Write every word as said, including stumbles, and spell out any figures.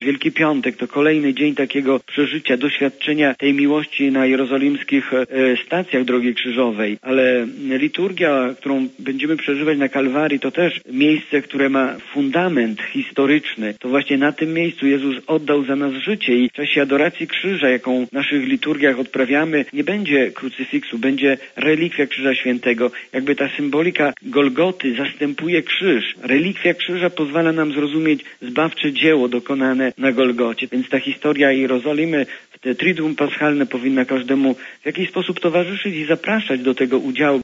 Wielki Piątek to kolejny dzień takiego przeżycia, doświadczenia tej miłości na jerozolimskich e, stacjach Drogi Krzyżowej, ale liturgia, którą będziemy przeżywać na Kalwarii, to też miejsce, które ma fundament historyczny. To właśnie na tym miejscu Jezus oddał za nas życie i w czasie adoracji krzyża, jaką w naszych liturgiach odprawiamy, nie będzie krucyfiksu, będzie relikwia Krzyża Świętego. Jakby ta symbolika Golgoty zastępuje krzyż. Relikwia krzyża pozwala nam zrozumieć zbawcze dzieło dokonane na Golgocie. Więc ta historia Jerozolimy, te Triduum Paschalne powinna każdemu w jakiś sposób towarzyszyć i zapraszać do tego udziału.